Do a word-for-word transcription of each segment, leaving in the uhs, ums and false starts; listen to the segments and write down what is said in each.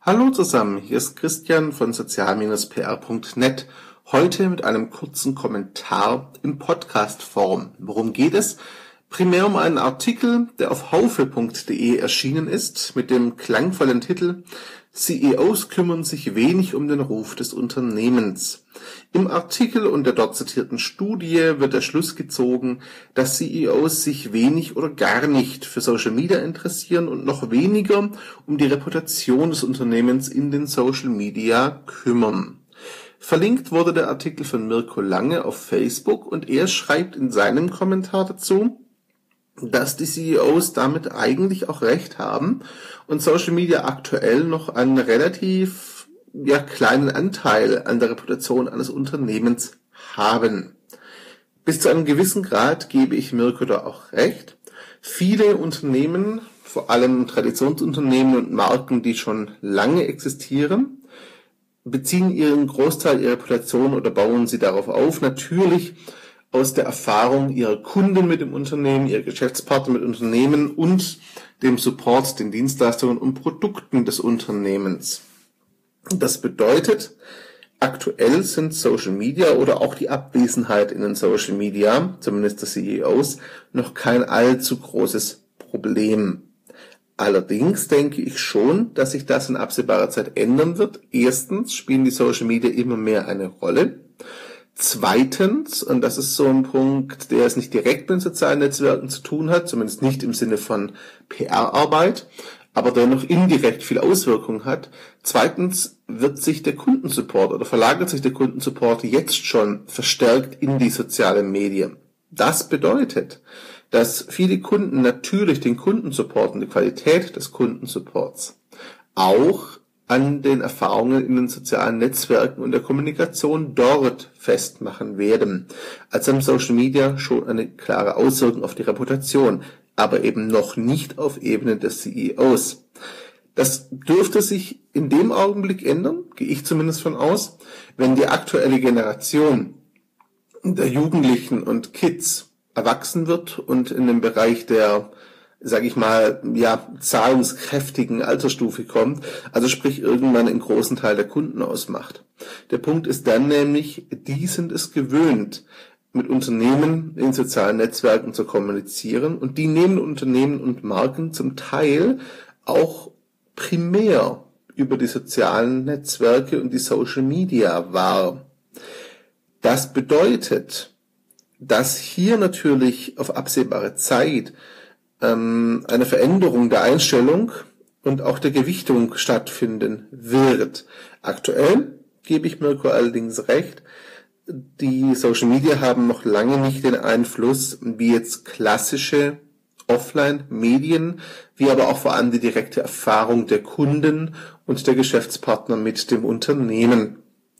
Hallo zusammen, hier ist Christian von sozial P R punkt net. Heute mit einem kurzen Kommentar in Podcast-Form. Worum geht es? Primär um einen Artikel, der auf haufe punkt de erschienen ist, mit dem klangvollen Titel C E Os kümmern sich wenig um den Ruf des Unternehmens. Im Artikel und der dort zitierten Studie wird der Schluss gezogen, dass C E Os sich wenig oder gar nicht für Social Media interessieren und noch weniger um die Reputation des Unternehmens in den Social Media kümmern. Verlinkt wurde der Artikel von Mirko Lange auf Facebook und er schreibt in seinem Kommentar dazu, dass die C E Os damit eigentlich auch recht haben und Social Media aktuell noch einen relativ ja, kleinen Anteil an der Reputation eines Unternehmens haben. Bis zu einem gewissen Grad gebe ich Mirko da auch recht. Viele Unternehmen, vor allem Traditionsunternehmen und Marken, die schon lange existieren, beziehen ihren Großteil ihrer Reputation oder bauen sie darauf auf, natürlich aus der Erfahrung ihrer Kunden mit dem Unternehmen, ihrer Geschäftspartner mit Unternehmen und dem Support, den Dienstleistungen und Produkten des Unternehmens. Das bedeutet, aktuell sind Social Media oder auch die Abwesenheit in den Social Media, zumindest der C E Os, noch kein allzu großes Problem. Allerdings denke ich schon, dass sich das in absehbarer Zeit ändern wird. Erstens spielen die Social Media immer mehr eine Rolle. Zweitens, und das ist so ein Punkt, der es nicht direkt mit den sozialen Netzwerken zu tun hat, zumindest nicht im Sinne von P R-Arbeit, aber dennoch indirekt viel Auswirkung hat. Zweitens wird sich der Kundensupport oder verlagert sich der Kundensupport jetzt schon verstärkt in die sozialen Medien. Das bedeutet, dass viele Kunden natürlich den Kundensupport und die Qualität des Kundensupports auch an den Erfahrungen in den sozialen Netzwerken und der Kommunikation dort festmachen werden. Also im Social Media schon eine klare Auswirkung auf die Reputation, aber eben noch nicht auf Ebene des C E Os. Das dürfte sich in dem Augenblick ändern, gehe ich zumindest von aus, wenn die aktuelle Generation der Jugendlichen und Kids erwachsen wird und in den Bereich der, sage ich mal, ja, zahlungskräftigen Altersstufe kommt, also sprich irgendwann einen großen Teil der Kunden ausmacht. Der Punkt ist dann nämlich, die sind es gewöhnt, mit Unternehmen in sozialen Netzwerken zu kommunizieren und die nehmen Unternehmen und Marken zum Teil auch primär über die sozialen Netzwerke und die Social Media wahr. Das bedeutet, dass hier natürlich auf absehbare Zeit ähm, eine Veränderung der Einstellung und auch der Gewichtung stattfinden wird. Aktuell gebe ich Mirko allerdings recht, die Social Media haben noch lange nicht den Einfluss wie jetzt klassische Offline-Medien, wie aber auch vor allem die direkte Erfahrung der Kunden und der Geschäftspartner mit dem Unternehmen.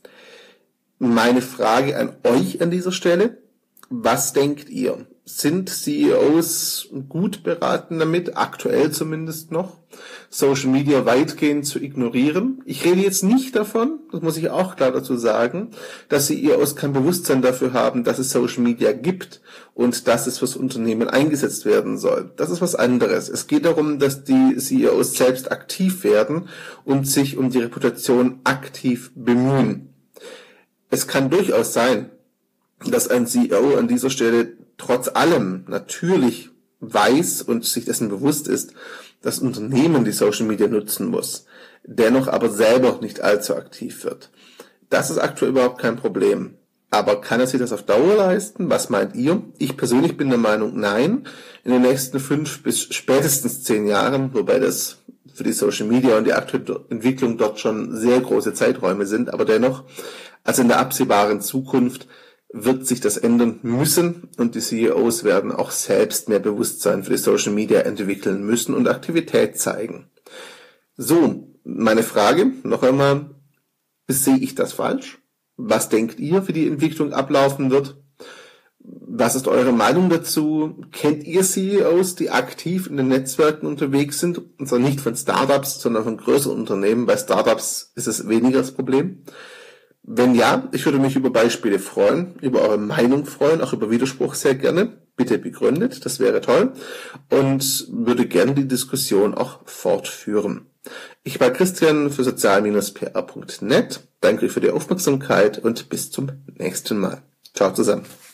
Meine Frage an euch an dieser Stelle: Was denkt ihr? Sind C E Os gut beraten damit, aktuell zumindest noch, Social Media weitgehend zu ignorieren? Ich rede jetzt nicht davon, das muss ich auch klar dazu sagen, dass C E Os kein Bewusstsein dafür haben, dass es Social Media gibt und dass es fürs Unternehmen eingesetzt werden soll. Das ist was anderes. Es geht darum, dass die C E Os selbst aktiv werden und sich um die Reputation aktiv bemühen. Es kann durchaus sein, dass ein C E O an dieser Stelle trotz allem natürlich weiß und sich dessen bewusst ist, dass Unternehmen die Social Media nutzen muss, dennoch aber selber nicht allzu aktiv wird. Das ist aktuell überhaupt kein Problem. Aber kann er sich das auf Dauer leisten? Was meint ihr? Ich persönlich bin der Meinung, nein. In den nächsten fünf bis spätestens zehn Jahren, wobei das für die Social Media und die aktuelle Entwicklung dort schon sehr große Zeiträume sind, aber dennoch, also in der absehbaren Zukunft, wird sich das ändern müssen und die C E Os werden auch selbst mehr Bewusstsein für die Social Media entwickeln müssen und Aktivität zeigen. So, meine Frage noch einmal, sehe ich das falsch? Was denkt ihr, wie die Entwicklung ablaufen wird? Was ist eure Meinung dazu? Kennt ihr C E Os, die aktiv in den Netzwerken unterwegs sind? Und zwar nicht von Startups, sondern von größeren Unternehmen. Bei Startups ist es weniger das Problem. Wenn ja, ich würde mich über Beispiele freuen, über eure Meinung freuen, auch über Widerspruch sehr gerne. bitte begründet, das wäre toll, und würde gerne die Diskussion auch fortführen. Ich war Christian für sozial Bindestrich p r Punkt net, danke für die Aufmerksamkeit und bis zum nächsten Mal. Ciao zusammen.